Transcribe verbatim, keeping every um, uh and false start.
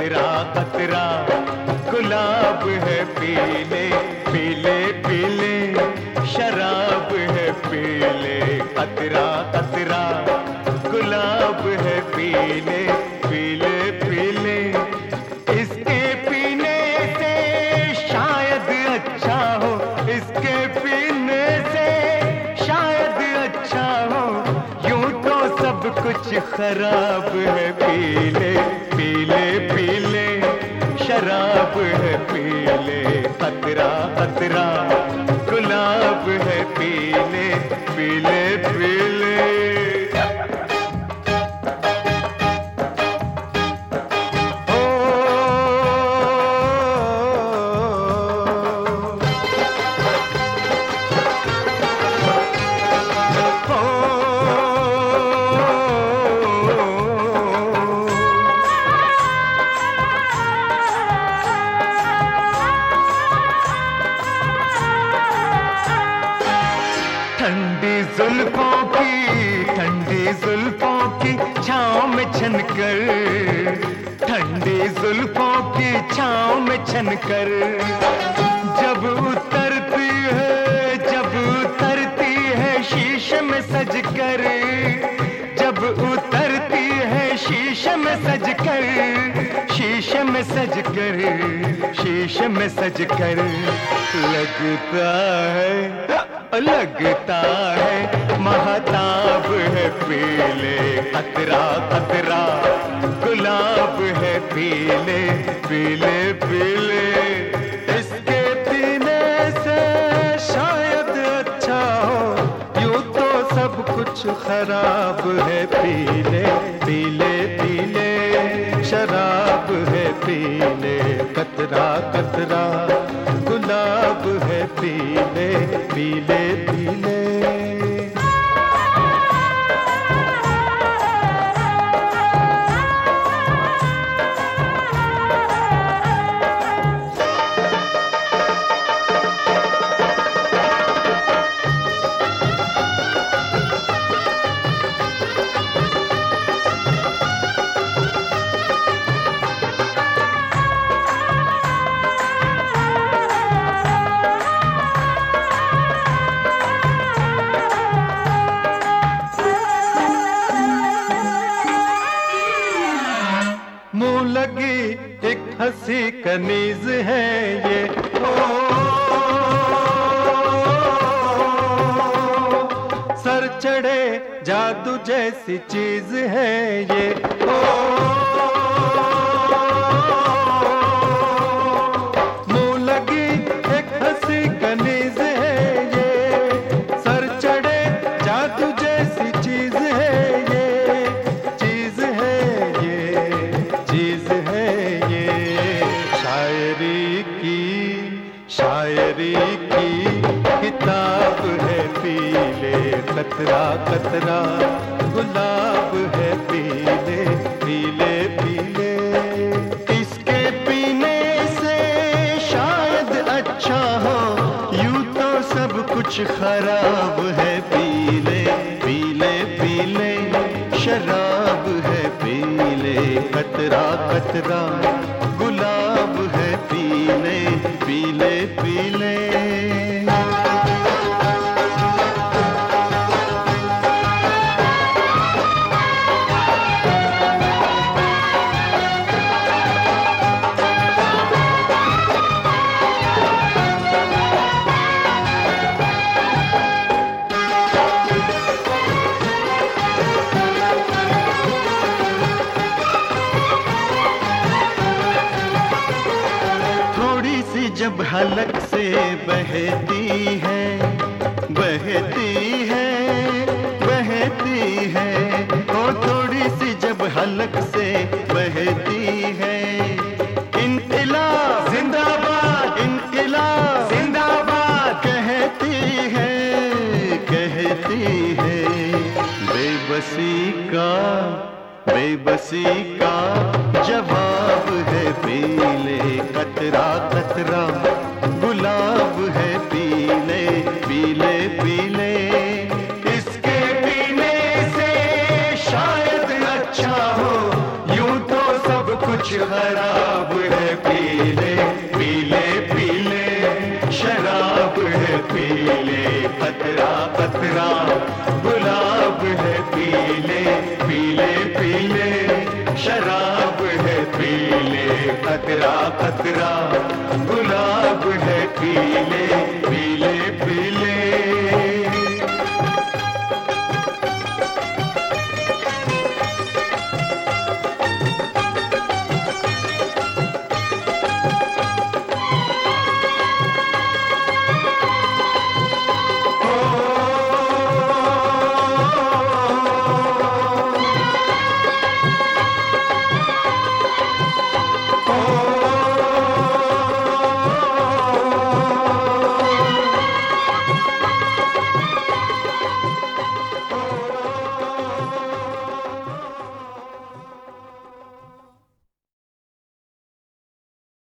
कतरा कतरा गुलाब है पीले पीले पीले, शराब है पीले, कतरा कतरा गुलाब है पीले पीले पीले। इसके पीने से शायद अच्छा हो, इसके पीने से शायद अच्छा हो, यूं तो सब कुछ खराब है पीले पीले पीले, शराब है पीले, कतरा कतरा गुलाब है पीले पीले पीले। ठंडी जुल्फों की ठंडी जुल्फों की छाँव में छनकर, ठंडी जुल्फों की छाँव में छनकर, जब उतरती है जब उतरती है शीशे में सजकर, जब उतरती है शीशे में सजकर, शीशे में सजकर, शीशे में सजकर, लगता है लगता है महताब है पीले, कतरा कतरा गुलाब है पीले पीले पीले। इसके पीने से शायद अच्छा हो, यूं तो सब कुछ खराब है पीले पीले पीले, शराब है पीले, कतरा कतरा गुलाब है पीले पीले पीले। मुंह लगी एक हंसी कनीज है ये, ओ, सर चढ़े जादू जैसी चीज है ये, ओ, मुंह लगी एक हंसी कनीज है ये, सर चढ़े जादू जैसी चीज है ये, चीज है ये, चीज है ये। शायरी की शायरी की किताब है पीले, कतरा कतरा गुलाब है पीले पीले पीले। इसके पीने से शायद अच्छा हो, यूं तो सब कुछ खराब है पीले पीले पीले, शराब है पीले, कतरा कतरा गुलाब है पीले पीले पीले। जब हलक से बहती है बहती है बहती है, ओ थोड़ी सी जब हलक से बहती है, इनक़िलाब जिंदाबाद इनक़िलाब जिंदाबाद कहती है कहती है। बेबसी का बेबसी का जवाब है पीले, कतरा कतरा गुलाब है पीले पीले पीले। इसके पीने से शायद अच्छा हो, यूं तो सब कुछ होश खराब है, पीले पीले पीले शराब है, पीले कतरा कतरा गुलाब है, पीले पीले पीले शराब है, पीले कतरा कतरा गुलाब है, पीले